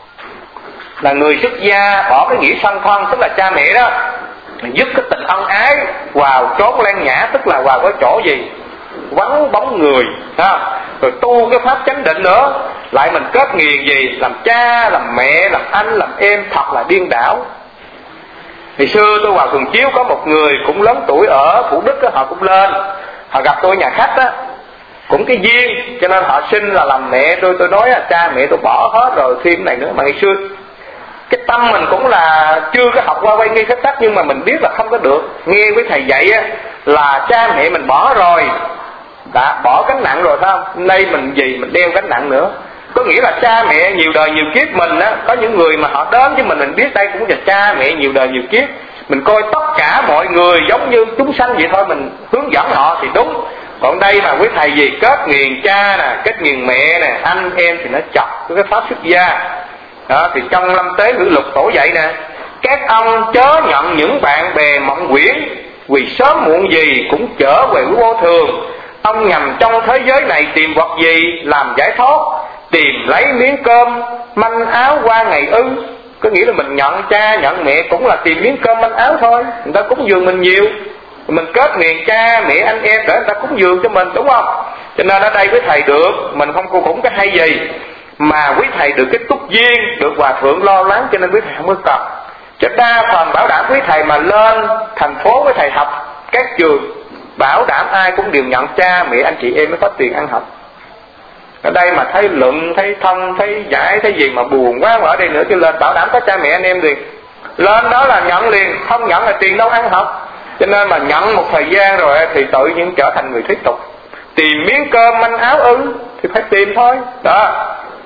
là người xuất gia bỏ cái nghĩa song thân, tức là cha mẹ đó, mình dứt cái tình ân ái, vào chốn lan nhã, tức là vào cái chỗ gì vắng bóng người ha. Rồi tu cái pháp chánh định nữa, lại mình kết nghiền gì làm cha, làm mẹ, làm anh, làm em, thật là điên đảo. Ngày xưa tôi vào Thường Chiếu, có một người cũng lớn tuổi ở Thủ Đức đó, họ cũng lên, họ gặp tôi nhà khách á, cũng cái duyên, cho nên họ xin là làm mẹ tôi. Tôi nói là cha mẹ tôi bỏ hết rồi, thêm này nữa. Mà ngày xưa cái tâm mình cũng là chưa có học qua quay nghi phép tắc, nhưng mà mình biết là không có được. Nghe với thầy dạy á, là cha mẹ mình bỏ rồi, đã bỏ gánh nặng rồi, phải không? Nay mình gì mình đeo gánh nặng nữa. Có nghĩa là cha mẹ nhiều đời nhiều kiếp mình á, có những người mà họ đến với mình, mình biết đây cũng là cha mẹ nhiều đời nhiều kiếp. Mình coi tất cả mọi người giống như chúng sanh vậy thôi, mình hướng dẫn họ thì đúng. Còn đây mà quý thầy gì kết nghiền cha nè, kết nghiền mẹ nè, anh em thì nó chọc cái pháp xuất gia. Đó, thì trong Lâm Tế Ngữ Lục Tổ dạy nè, các ông chớ nhận những bạn bè mộng quyển, vì sớm muộn gì cũng trở về với vô thường. Ông nhằm trong thế giới này tìm vật gì làm giải thoát, tìm lấy miếng cơm manh áo qua ngày ư. Có nghĩa là mình nhận cha nhận mẹ cũng là tìm miếng cơm manh áo thôi. Người ta cúng dường mình nhiều, mình kết nghiền cha mẹ anh em để người ta cúng dường cho mình, đúng không? Cho nên ở đây với thầy được, mình không cô cũng cái hay gì, mà quý thầy được cái túc duyên, được hòa thượng lo lắng, cho nên quý thầy không có cần. Cho đa phần bảo đảm quý thầy mà lên thành phố với thầy học các trường, bảo đảm ai cũng đều nhận cha mẹ anh chị em mới có tiền ăn học. Ở đây mà thấy luận, thấy thông, thấy giải, thấy gì mà buồn quá, mà ở đây nữa chứ lên bảo đảm có cha mẹ anh em liền. Lên đó là nhận liền, không nhận là tiền đâu ăn học. Cho nên mà nhận một thời gian rồi thì tự nhiên trở thành người thuyết tục. Tìm miếng cơm manh áo ư thì phải tìm thôi. Đó.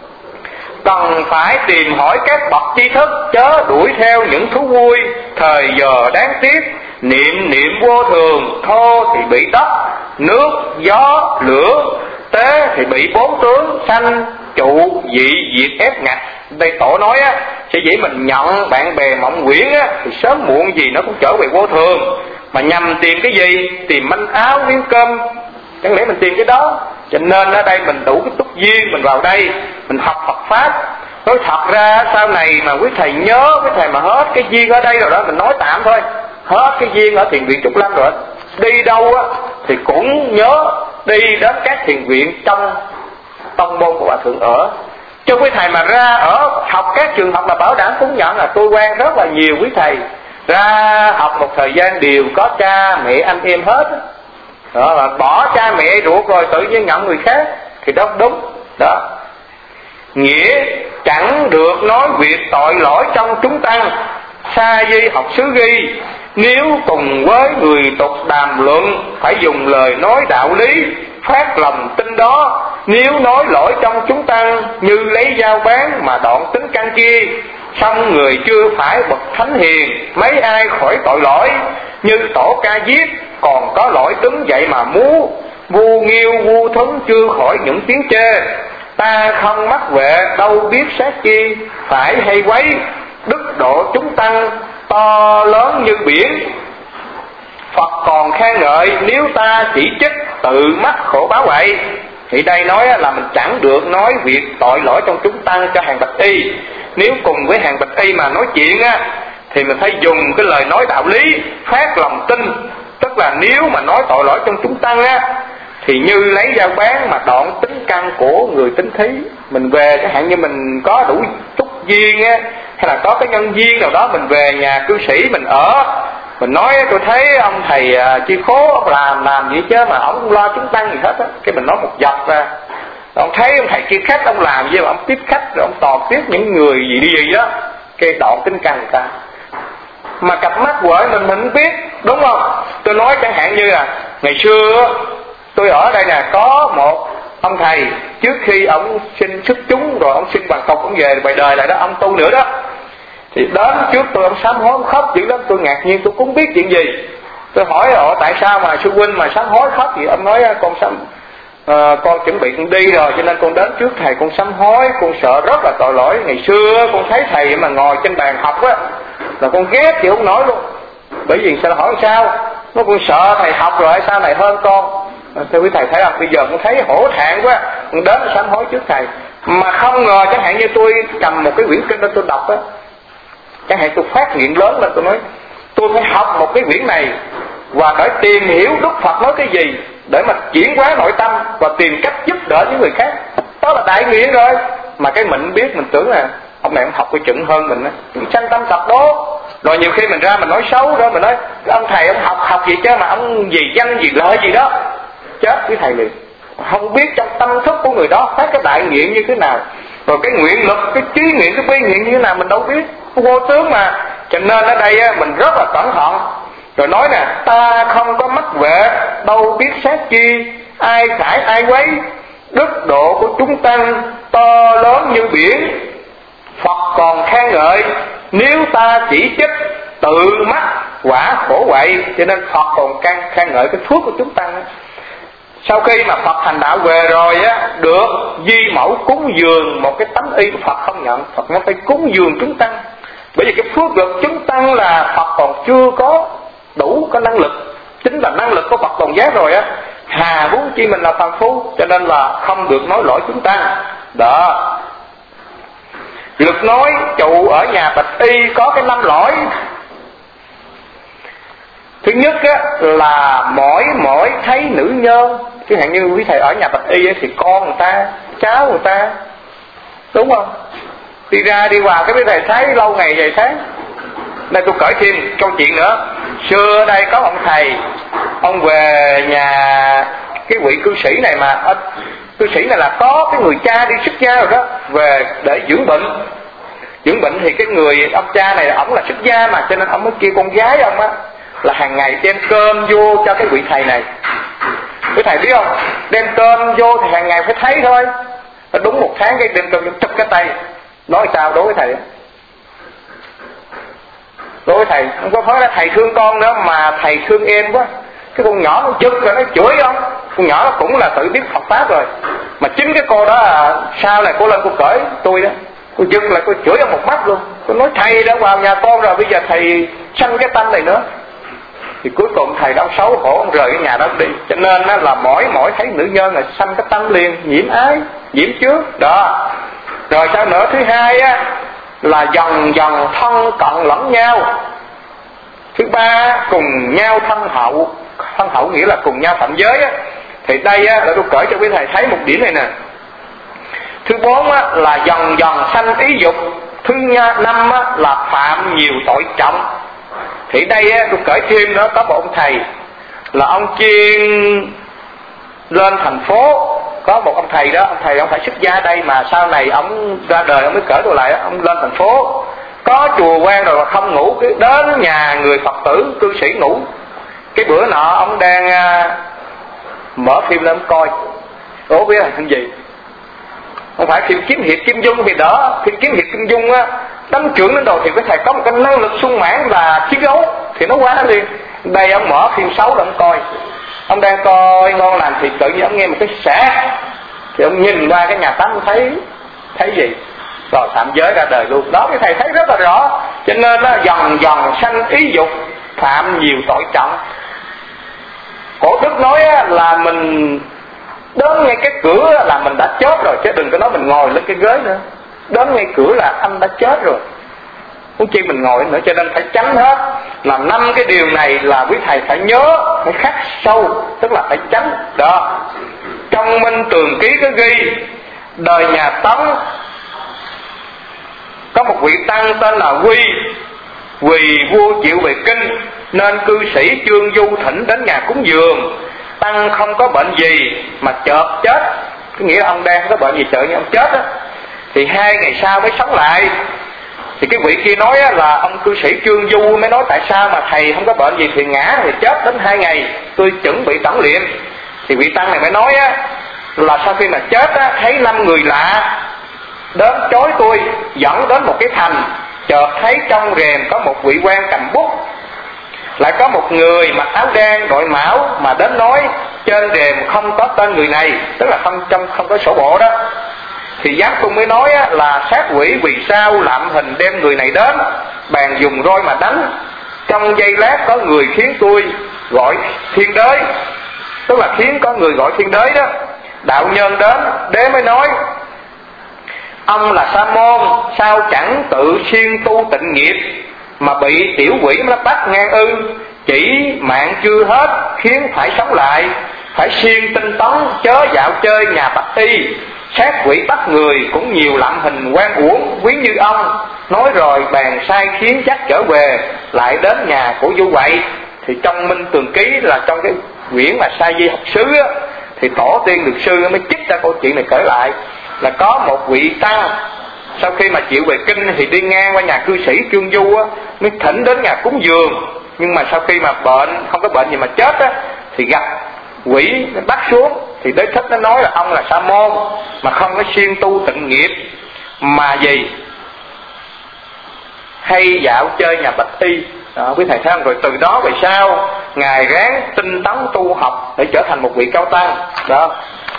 Cần phải tìm hỏi các bậc tri thức, chớ đuổi theo những thú vui thời giờ đáng tiếc. Niệm niệm vô thường, thô thì bị đất, nước, gió, lửa, tế thì bị bốn tướng, sanh, trụ, dị, diệt, ép ngặt. Đây tổ nói á, sẽ dĩ mình nhận bạn bè mộng quyển á, thì sớm muộn gì nó cũng trở về vô thường. Mà nhằm tìm cái gì? Tìm manh áo, miếng cơm, chẳng lẽ mình tìm cái đó? Cho nên ở đây mình đủ cái túc duyên, mình vào đây mình học Phật Pháp. Nói thật ra sau này mà quý thầy nhớ, quý thầy mà hết cái duyên ở đây rồi đó, mình nói tạm thôi, hết cái duyên ở thiền viện Trúc Lâm rồi, đi đâu á thì cũng nhớ đi đến các thiền viện trong tông môn của Hòa Thượng ở. Cho quý thầy mà ra ở học các trường học là bảo đảm cũng nhận là tôi quen rất là nhiều quý thầy ra học một thời gian đều có cha mẹ anh em hết đó, là bỏ cha mẹ ruột rồi tự nhiên nhận người khác thì đó đúng đó. Nghĩa chẳng được nói việc tội lỗi trong chúng tăng, sa di học xứ ghi. Nếu cùng với người tục đàm luận, phải dùng lời nói đạo lý, phát lòng tin đó. Nếu nói lỗi trong chúng tăng, như lấy dao bán mà đoạn tính căn kia. Xong người chưa phải bậc thánh hiền, mấy ai khỏi tội lỗi. Như tổ ca giết, còn có lỗi đứng dậy mà múa. Vu nghiêu vu thuấn chưa khỏi những tiếng chê. Ta không mắc vệ, đâu biết sát chi, phải hay quấy. Đức độ chúng tăng to lớn như biển. Phật còn khen ngợi, nếu ta chỉ trích tự mắc khổ báo vậy. Thì đây nói là mình chẳng được nói việc tội lỗi trong chúng tăng cho hàng bạch y. Nếu cùng với hàng bạch y mà nói chuyện á, thì mình phải dùng cái lời nói đạo lý, phát lòng tin. Tức là nếu mà nói tội lỗi trong chúng tăng á, thì như lấy dao bán mà đoạn tính căn của người tính thí. Mình về chẳng hạn như mình có đủ túc duyên á, hay là có cái nhân duyên nào đó, mình về nhà cư sĩ mình ở, mình nói tôi thấy ông thầy uh, chi khố ông làm làm gì chứ mà ông không lo chúng tăng gì hết á. Cái mình nói một dọc ra, ông thấy ông thầy kia khách ông làm gì mà ông tiếp khách rồi ông toàn tiếp những người gì đi gì đó, cái đoạn tính căn người ta. Mà cặp mắt quở mình mình không biết, đúng không? Tôi nói chẳng hạn như là ngày xưa tôi ở đây nè, có một ông thầy trước khi ông xin xuất chúng rồi ông xin bằng tộc ông về bài đời lại đó, ông tu nữa đó. Thì đến trước tôi ông sám hối, ông khóc dữ lắm, tôi ngạc nhiên, tôi cũng biết chuyện gì. Tôi hỏi họ tại sao mà sư huynh mà sám hối khóc gì? Ông nói con sám à, con chuẩn bị con đi rồi cho nên con đến trước thầy con sám hối, con sợ rất là tội lỗi. Ngày xưa con thấy thầy mà ngồi trên bàn học á là con ghét thì không nói luôn. Bởi vì sao hỏi sao? Nó con sợ thầy học rồi sau này hơn con. Thưa quý thầy thấy không, bây giờ con thấy hổ thẹn quá, con đến sám hối trước thầy. Mà không ngờ chẳng hạn như tôi cầm một cái quyển kinh đó tôi đọc á, chẳng hạn tôi phát hiện lớn lên, tôi nói tôi phải học một cái quyển này và phải tìm hiểu Đức Phật nói cái gì để mà chuyển hóa nội tâm và tìm cách giúp đỡ những người khác. Đó là đại nguyện rồi. Mà cái mình biết, mình tưởng là ông này ông học cái chuẩn hơn mình á, mình sanh tâm tập đố. Rồi nhiều khi mình ra mình nói xấu đó, mình nói ông thầy ông học học gì chứ mà ông gì danh gì lợi gì đó, chết với thầy liền. Không biết trong tâm thức của người đó phát cái đại nguyện như thế nào, rồi cái nguyện lực, cái trí nguyện, cái bi nguyện như thế nào mình đâu biết, vô tướng mà. Cho nên ở đây mình rất là cẩn thận. Rồi nói nè, ta không có mắc vệ, đâu biết sát chi, ai cãi ai quấy. Đức độ của chúng tăng to lớn như biển. Phật còn khen ngợi, nếu ta chỉ trích tự mắc quả khổ vậy. Cho nên Phật còn khen ngợi cái phước của chúng tăng. Sau khi mà Phật thành đạo về rồi á, được di mẫu cúng dường một cái tấm y của Phật không nhận. Phật nó phải cúng dường chúng tăng. Bởi vì cái phước lực chúng tăng là Phật còn chưa có đủ có năng lực. Chính là năng lực của Phật còn giác rồi á, hà huống chi mình là phàm phu. Cho nên là không được nói lỗi chúng tăng. Đó. Lực nói trụ ở nhà Bạch Y có cái năm lỗi. Thứ nhất á, là mỗi mỗi thấy nữ nhân. Chứ hạn như quý thầy ở nhà Bạch Y ấy, thì con người ta, cháu người ta, đúng không? Đi ra đi vào cái quý thầy thấy lâu ngày vài tháng. Đây tôi kể thêm câu chuyện nữa. Xưa đây có ông thầy, ông về nhà cái vị cư sĩ này mà Cư sĩ này là có cái người cha đi xuất gia rồi đó, về để dưỡng bệnh. Dưỡng bệnh thì cái người ông cha này ổng là xuất gia mà, cho nên ông mới kêu con gái ông á là hàng ngày đem cơm vô cho cái vị thầy này. Quý thầy biết không, đem cơm vô thì hàng ngày phải thấy thôi. Đúng một tháng cái đem cơm chụp cái tay. Nói sao đối với thầy? Đối với thầy không có phải là thầy thương con nữa, mà thầy thương em quá. Cái con nhỏ nó giật rồi nó chửi không. Con nhỏ nó cũng là tự biết Phật pháp rồi, mà chính cái cô đó à, sau này cô lên cô cởi tôi đó, cô giật lại cô chửi ông một mắt luôn. Cô nói thầy đã vào nhà con rồi, bây giờ thầy sanh cái tâm này nữa. Thì cuối cùng thầy đã xấu hổ, ông rời cái nhà đó đi. Cho nên đó là mỗi mỗi thấy nữ nhân là sanh cái tâm liền, nhiễm ái, nhiễm trước đó. Rồi sao nữa? Thứ hai á là dần dần thân cận lẫn nhau. Thứ ba cùng nhau thân hậu. Thân hậu nghĩa là cùng nhau phạm giới á. Thì đây á là tôi kể cho quý thầy thấy một điểm này nè. Thứ bốn á là dần dần sanh ý dục. Thứ năm á là phạm nhiều tội trọng. Thì đây á tôi kể thêm nữa, có một ông thầy là ông chuyên lên thành phố. Có một ông thầy đó, ông thầy ông phải xuất gia đây, mà sau này ông ra đời ông mới kể tôi lại. Ông lên thành phố có chùa quan rồi mà không ngủ, cứ đến nhà người Phật tử cư sĩ ngủ. Cái bữa nọ ông đang uh, mở phim lên coi. Đố biết là phim gì? Không phải phim kiếm hiệp Kim Dung thì đó. Phim kiếm hiệp Kim Dung á, đánh trưởng đến đầu thì cái thầy có một cái năng lực sung mãn là chiến đấu thì nó quá liền. Đây ông mở phim xấu để ông coi. Ông đang coi ngon lành thì tự nhiên ông nghe một cái xẻ. Thì ông nhìn qua cái nhà tắm thấy thấy gì? Rồi phạm giới ra đời luôn. Đó cái thầy thấy rất là rõ. Cho nên nó dần dần sanh ý dục, phạm nhiều tội trọng. Cổ Đức nói là mình đến ngay cái cửa là mình đã chết rồi, chứ đừng có nói mình ngồi lên cái ghế nữa. Đến ngay cửa là anh đã chết rồi, không chi mình ngồi nữa. Cho nên phải tránh hết. Là năm cái điều này là quý thầy phải nhớ, phải khắc sâu, tức là phải tránh. Đó. Trong Minh Tường Ký có ghi đời nhà Tống có một vị tăng tên là Quy. Vì vua chịu về kinh nên cư sĩ Trương Du thỉnh đến nhà cúng dường. Tăng không có bệnh gì mà chợt chết. Cái nghĩa là ông đang không có bệnh gì chợt nhưng ông chết á. Thì hai ngày sau mới sống lại. Thì cái vị kia nói là ông cư sĩ Trương Du mới nói tại sao mà thầy không có bệnh gì thì ngã thì chết đến hai ngày, tôi chuẩn bị tẩn liệm. Thì vị tăng này mới nói á, là sau khi mà chết á, thấy năm người lạ đến chối tôi, dẫn đến một cái thành. Chợt thấy trong rèm có một vị quan cầm bút, lại có một người mặc áo đen đội mão mà đến nói trên rèm không có tên người này, tức là không trong không có sổ bộ đó. Thì Giám Cung mới nói á, là sát quỷ vì sao lạm hình đem người này đến, bàn dùng roi mà đánh. Trong giây lát có người khiến tôi gọi thiên đới, tức là khiến có người gọi thiên đới đó. Đạo nhân đến, đế mới nói ông là Sa môn, sao chẳng tự siêng tu tịnh nghiệp mà bị tiểu quỷ nó bắt ngang ư? Chỉ mạng chưa hết khiến phải sống lại, phải siêng tinh tấn chớ dạo chơi nhà bạch y. Sát quỷ bắt người cũng nhiều lạm hình quan uổng quý như ông. Nói rồi bàn sai khiến chắc trở về, lại đến nhà của Du Quậy. Thì trong Minh Tường Ký là trong cái quyển mà Sa Di học sứ á, thì tổ tiên luật sư mới trích ra câu chuyện này kể lại. Là có một vị tăng sau khi mà chịu về kinh thì đi ngang qua nhà cư sĩ Trương Du á, mới thỉnh đến nhà cúng dường. Nhưng mà sau khi mà bệnh, không có bệnh gì mà chết á, thì gặp quỷ nó bắt xuống. Thì Đế Thích nó nói là ông là Sa môn mà không có siêng tu tịnh nghiệp, mà gì hay dạo chơi nhà bạch y. Đó, quý thầy thấy không? Rồi từ đó về sau ngài ráng tinh tấn tu học để trở thành một vị cao tăng đó.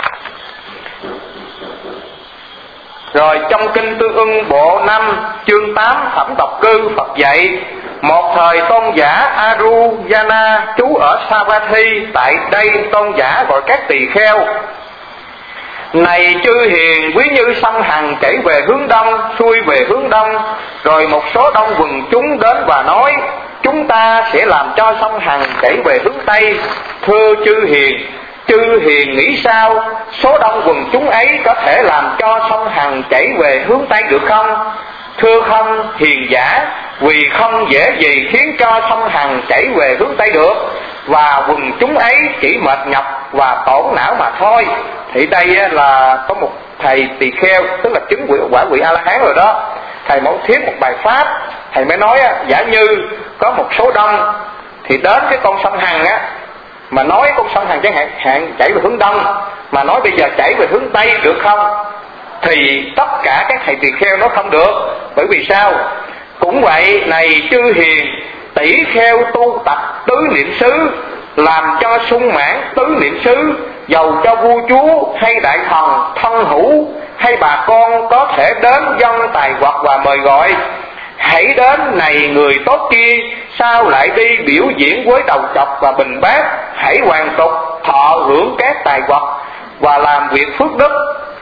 Rồi trong Kinh Tương Ưng bộ năm chương tám Thẩm Độc Cư, Phật dạy một thời tôn giả Arujana trú ở Savatthi. Tại đây tôn giả gọi các tỳ kheo: này chư hiền, quý như sông Hằng chảy về hướng đông, xuôi về hướng đông. Rồi một số đông quần chúng đến và nói: chúng ta sẽ làm cho sông Hằng chảy về hướng tây. Thưa chư hiền, chư hiền nghĩ sao? Số đông quần chúng ấy có thể làm cho sông Hằng chảy về hướng tây được không? Thưa không, hiền giả, vì không dễ gì khiến cho sông Hằng chảy về hướng tây được. Và quần chúng ấy chỉ mệt nhọc và tổn não mà thôi. Thì đây là có một thầy tỳ kheo, tức là chứng quả vị A La Hán rồi đó. Thầy muốn thuyết một bài pháp, thầy mới nói giả như có một số đông thì đến cái con sông Hằng á, mà nói con sông Hằng chẳng hạn, hạn chảy về hướng đông, mà nói bây giờ chảy về hướng tây được không? Thì tất cả các thầy tỳ kheo nói không được. Bởi vì sao? Cũng vậy, này chư hiền, tỷ kheo tu tập tứ niệm xứ, làm cho sung mãn tứ niệm xứ, dầu cho vua chúa hay đại thần thân hữu hay bà con có thể đến dâng tài vật và mời gọi. Hãy đến này người tốt kia, sao lại đi biểu diễn với đầu chọc và bình bát? Hãy hoàn tục thọ hưởng các tài vật và làm việc phước đức.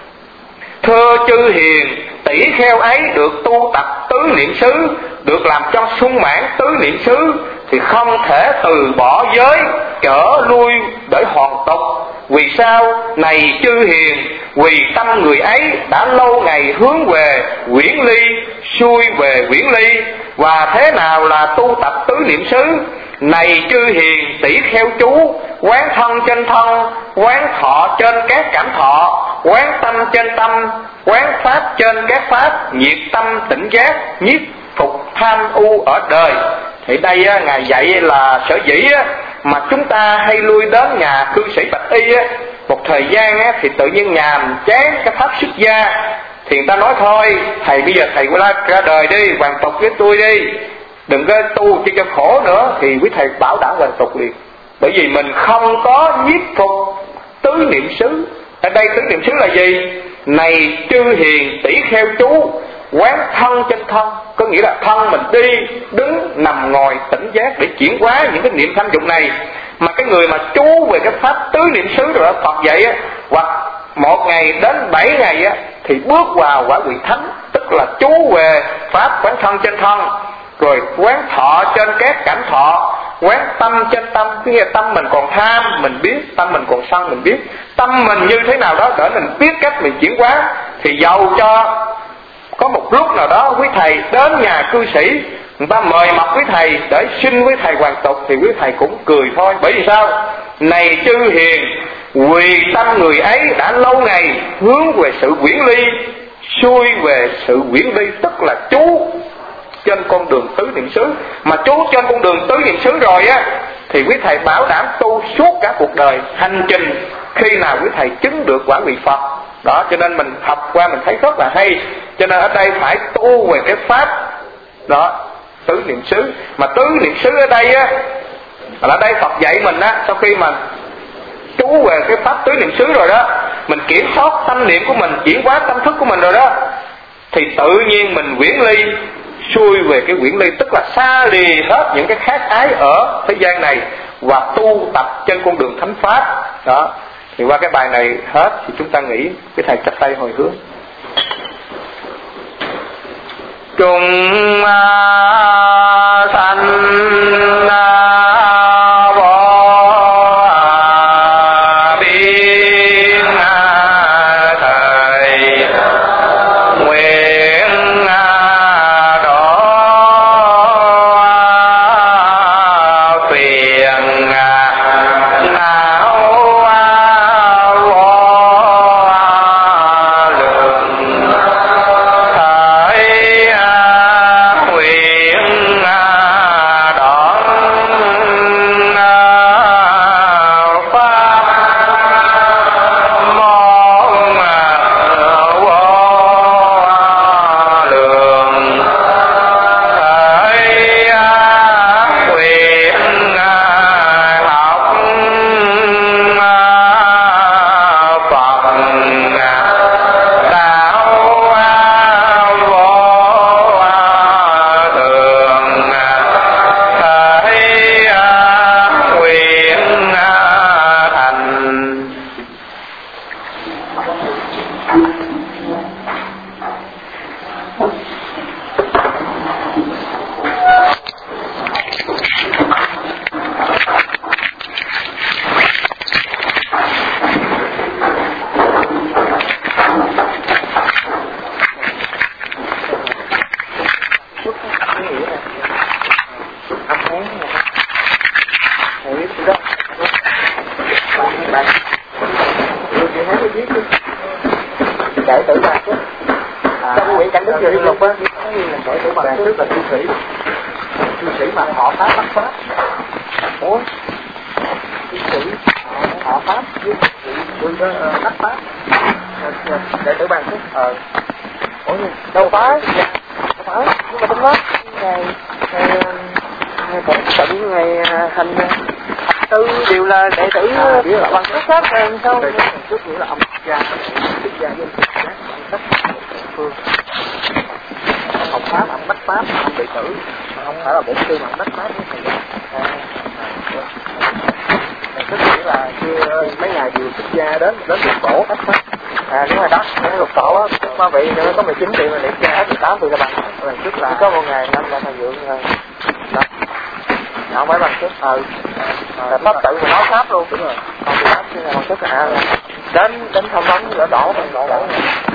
Thưa chư hiền, tỷ kheo ấy được tu tập tứ niệm xứ, được làm cho sung mãn tứ niệm xứ, thì không thể từ bỏ giới trở lui để hoàn tục. Vì sao? Này chư hiền, vì tâm người ấy đã lâu ngày hướng về quyển ly, xuôi về quyển ly. Và thế nào là tu tập tứ niệm xứ? Này chư hiền, tỷ kheo chú, quán thân trên thân, quán thọ trên các cảm thọ, quán tâm trên tâm, quán pháp trên các pháp, nhiệt tâm tỉnh giác, nhiếp phục tham u ở đời. Thì đây á, Ngài dạy là sở dĩ á, mà chúng ta hay lui đến nhà cư sĩ Bạch Y á, một thời gian á, thì tự nhiên nhàm chán cái pháp xuất gia, thì người ta nói thôi thầy bây giờ thầy ra, ra đời đi, hoàn tục với tôi đi, đừng có tu cho cho khổ nữa. Thì quý thầy bảo đảm hoàn tục liền. Bởi vì mình không có nhiếp phục tứ niệm xứ. Ở đây tứ niệm xứ là gì? Này chư hiền, tỷ kheo chú, quán thân trên thân, có nghĩa là thân mình đi, đứng, nằm, ngồi, tỉnh giác để chuyển hóa những cái niệm tham dục này. Mà cái người mà chú về cái pháp tứ niệm xứ rồi đó, Phật dạy á, hoặc một ngày đến bảy ngày á, thì bước vào quả vị thánh, tức là chú về pháp quán thân trên thân, rồi quán thọ trên các cảm thọ, quán tâm trên tâm. Cái nghĩa tâm mình còn tham mình biết, tâm mình còn sân mình biết, tâm mình như thế nào đó để mình biết cách mình chuyển hóa. Thì dầu cho có một lúc nào đó quý thầy đến nhà cư sĩ, người ta mời mọc quý thầy để xin quý thầy hoàn tục, thì quý thầy cũng cười thôi. Bởi vì sao? Này chư hiền, vì tâm người ấy đã lâu ngày hướng về sự quyển ly, xuôi về sự quyển ly, tức là chú trên con đường tứ niệm xứ. Mà chú trên con đường tứ niệm xứ rồi á, thì quý thầy bảo đảm tu suốt cả cuộc đời hành trình, khi nào quý thầy chứng được quả vị Phật. Đó, cho nên mình học qua mình thấy rất là hay. Cho nên ở đây phải tu về cái pháp đó, tứ niệm xứ. Mà tứ niệm xứ ở đây á, là đây Phật dạy mình á, sau khi mà chú về cái pháp tứ niệm xứ rồi đó, mình kiểm soát tâm niệm của mình, chuyển hóa tâm thức của mình rồi đó, thì tự nhiên mình quyển ly, xuôi về cái quyển ly, tức là xa lìa hết những cái khác ái ở thế gian này và tu tập trên con đường thánh pháp. Đó, thì qua cái bài này hết thì chúng ta nghĩ cái thầy chắp tay hồi hướng. Chúng sanh Đấy. biết chứ. Đệ tử bằng chứ. Trong quý vị cảnh đức về lục á, đệ tử bằng trước là cư sĩ. Cư sĩ mà họ pháp bắt pháp. Ủa? Cư sĩ họ pháp với bắt pháp. Đệ tử bằng chứ. Ờ. Ủa đâu phải? Đâu phải. Nhưng mà trong đó ngày ngày bổn tự ngày hành tư đều là đệ tử bằng xuất sắc rồi sao? Đệ tử bằng xuất nghĩa là ông gia, xuất gia với xuất giác bằng cách phương. Học pháp, ông bách pháp, ông đệ tử, không phải là bổn sư mà ông bách pháp với thầy. Xuất nghĩa là chưa mấy ngày vừa xuất gia đến đến lục tổ bách pháp. À đúng rồi đó, cái lục tổ á, ba vị nó có mười chín triệu mà niệm ra hết mười tám triệu là bằng. Lần trước là có một ngày năm là thầy dưỡng rồi. Đó. Không phải bằng sức, ừ. Là pháp tự mà nói pháp luôn. Đúng rồi. Còn thì pháp chứ là bằng sức à. Đến đến thông vấn lỡ đổ, đổ đổ.